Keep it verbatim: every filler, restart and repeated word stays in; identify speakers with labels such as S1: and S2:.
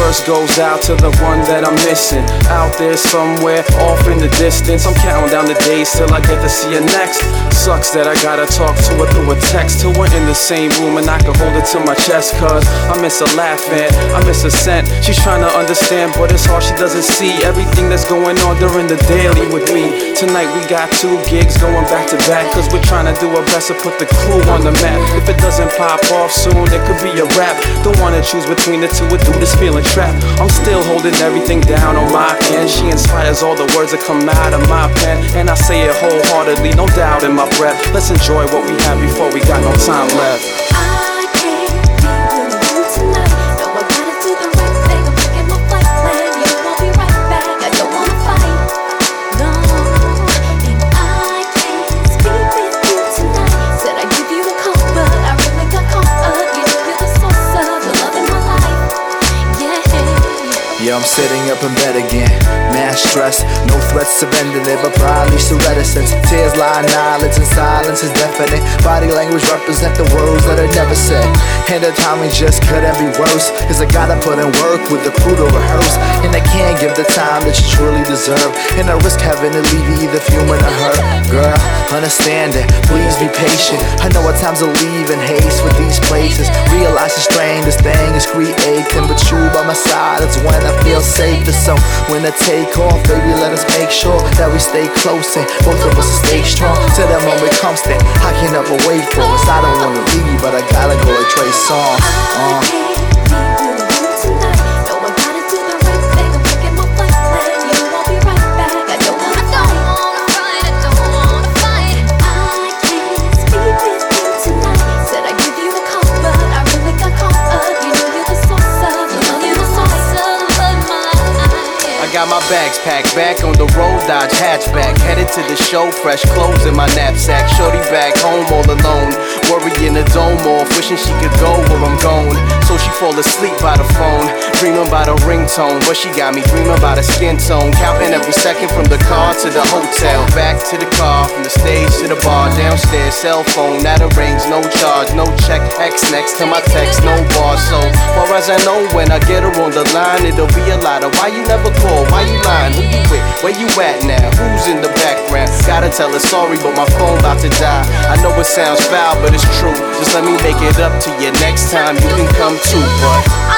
S1: verse goes out to the one that I'm missing. Out there somewhere, off in the distance. I'm counting down the days till I get to see her next. Sucks that I gotta talk to her through a text. Till we're in the same room and I can hold her to my chest. Cause I miss her laughing, I miss her scent. She's trying to understand, but it's hard, she doesn't see everything that's going on during the daily with me. Tonight we got two gigs going back to back. Cause we're trying to do our best to put the crew on the map. If it doesn't pop off soon, it could be a rap. Don't wanna choose between the two, a dude is feeling trapped. I'm still holding everything down on my end. She inspires all the words that come out of my pen, and I say it wholeheartedly, no doubt in my breath. Let's enjoy what we have before we got no time left.
S2: I can't be with you tonight. No, I gotta do the right thing. I'm making my flight plan. You won't be right back. I don't wanna fight, no. And I can't speak with you tonight. Said I'd give you a call, but I really got caught up. You know you're the source of the love in my life, yeah.
S3: Yeah, I'm sitting up in bed again. Mad stress, no threats of ending it, but probably still reticence. Tears lie in eyelids and silence is deafening. Body language represent the words that I never said. And the timing just couldn't be worse. Cause I gotta put in work with the crew to rehearse. And I can't give the time that you truly deserve. And I risk having to leave you either fuming or hurt. Girl, understand it, please be patient. I know at times I leave in haste with these places. Realize the strain this thing is creating. But you by my side, it's when I feel safest. So when I take off, baby, let us make sure that we stay close and both of us stay strong. Till that moment comes, then I can't ever wait for us. I don't wanna leave, but I gotta go like Trey Songz. Uh.
S4: Got my bags packed, back on the road, Dodge hatchback. Headed to the show, fresh clothes in my knapsack. Shorty back home all alone, worrying the dome off, wishing she could go where I'm going. So she fall asleep by the phone, dreaming about a ringtone. But she got me dreaming about a skin tone. Counting every second from the car to the hotel. Back to the car, from the stage to the bar. Downstairs, cell phone, at a range, no charge, no check. X next to my text, no bar. So far as I know, when I get her on the line, it'll be a lot of why you never call. Why you lying? Who you with? Where you at now? Who's in the background? Gotta tell her sorry, but my phone about to die. I know it sounds foul, but it's true. Just let me make it up to you next time. You can come too, but